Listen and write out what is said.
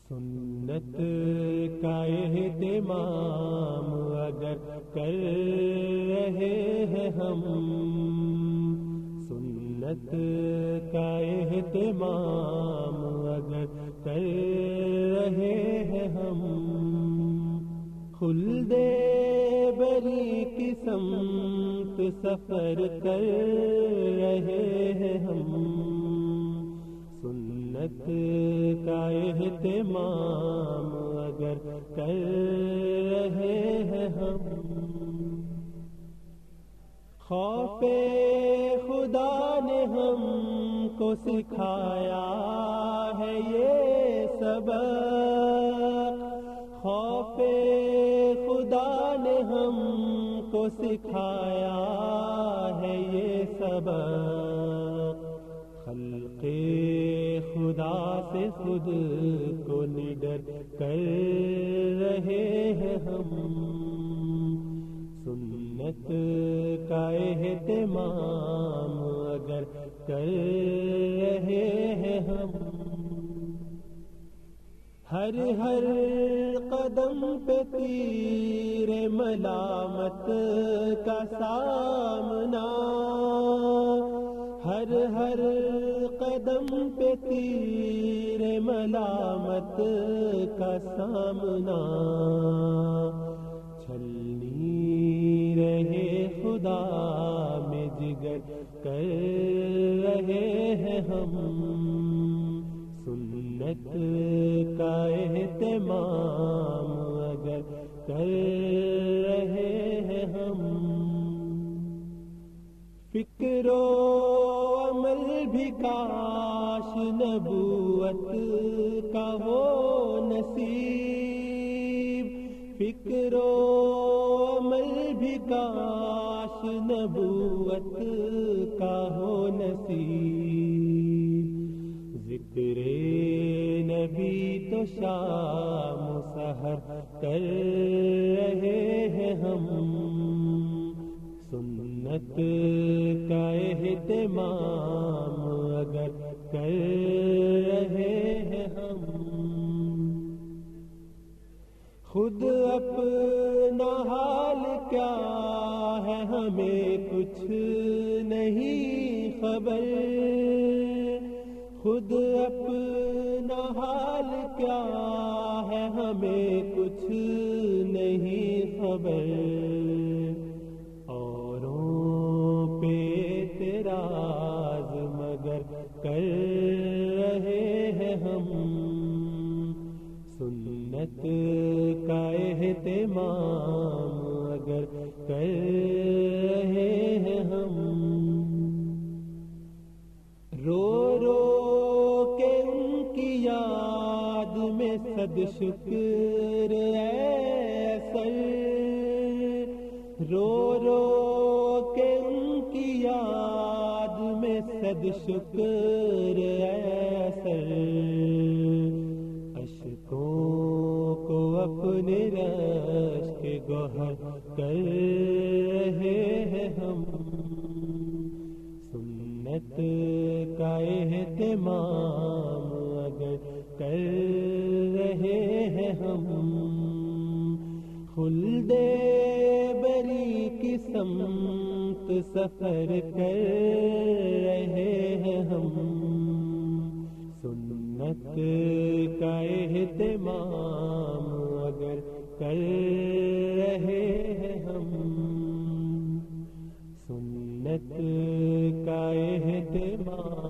سنت کا اہتمام اگر کر رہے ہیں ہم، سنت کا اہتمام اگر کر رہے ہیں ہم، خلد بری کی سمت سفر کر رہے ہیں ہم، سنت کا اہتمام اگر کر رہے ہیں ہم، خوف خدا نے ہم کو سکھایا ہے یہ سبق، خوف خدا نے ہم کو سکھایا ہے یہ سبق، خلق خدا سے خود کو نڈر کر رہے ہیں ہم، سنت کا اہتمام اگر کر رہے ہیں ہم، ہر قدم پہ تیر ملامت کا سامنا، ہر قدم پہ تیر ملامت کا سامنا، چھلنی رہے خدا میں جگر کر رہے ہیں ہم، سنت کا اہتمام اگر کر رہے ہیں ہم، فکر و عمل بھی کاش نبوت کا ہو نصیب، فکر و عمل بھی کاش نبوت کا ہو نصیب، ذکر نبی تو شام و سحر کر رہے ہیں ہم، سنت کا اہتمام اگر کر رہے ہیں ہم، خود اپنا حال کیا ہے ہمیں کچھ نہیں خبر، خود اپنا حال کیا ہے ہمیں کچھ نہیں خبر، اوروں پہ اعتراض مگر کر رہے ہیں ہم، سنت کا اہتمام اگر کر رہے ہیں ہم، رو رو کے ان کی یاد میں صد شکر اے سر، رو رو کے ان کی یاد میں صد شکر اے سر، اشکوں کو اپنے رشک کے گوہر کر رہے ہیں ہم، سنت کا اہتمام اگر کر رہے ہیں ہم، خلد بری کی سمت سفر کر رہے ہیں ہم، سنت کا اہتمام اگر کر رہے ہیں ہم، سنت کا اہتمام